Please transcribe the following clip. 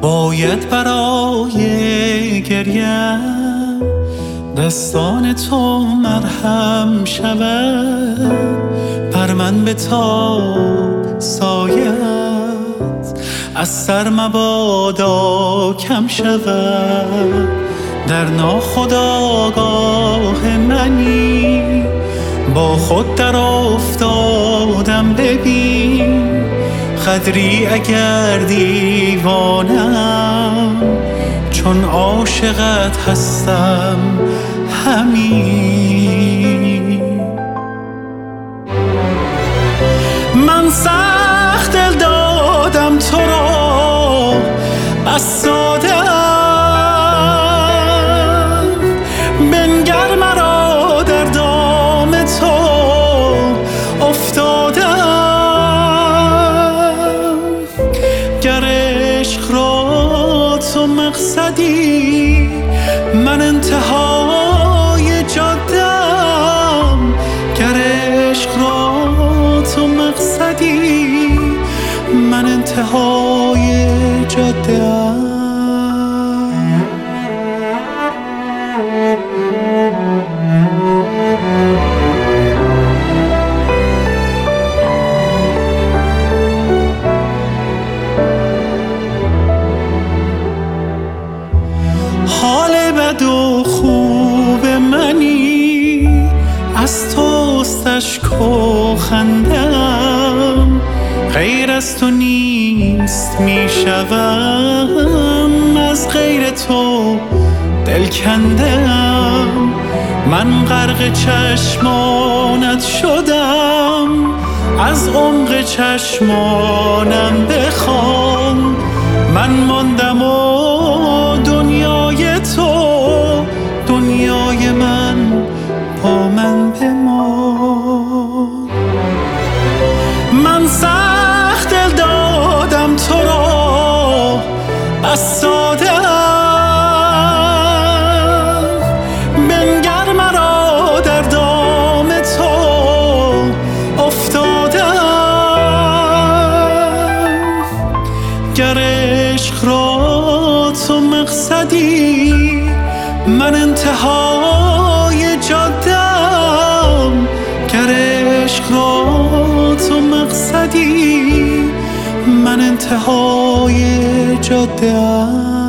باید برای گریم دستان تو مرهم شود، بر من بتاب سایت از سر مبادا کم شود. در ناخودآگاه منی با خود در افتادم، ببین قدری اگر دیوانم چون عاشقت هستم همین. من سخت دل دادم تو را بس دادم، بنگر مرا در دام تو افتادم. گر عشق را تو مقصدی من انتهای جاده‌ام، گر عشق را تو مقصدی من انتهای جاده‌ام. حال بد و خوب منی از توست، اشک و خندم غیر از تو نیست می شوم، از غیر تو دل کندم. من غرق چشمانت شدم، از عمق چشمانم بخوان. من ماندم و دنیای تو دنیای من با من بمان. من سخت دل دادم تو را بس دادم، بنگر مرا در دام تو افتادم. گر عشق را تو مقصدی من انتهای جاده‌ام، گر عشق را تو مقصدی من انتهای جاده‌ام.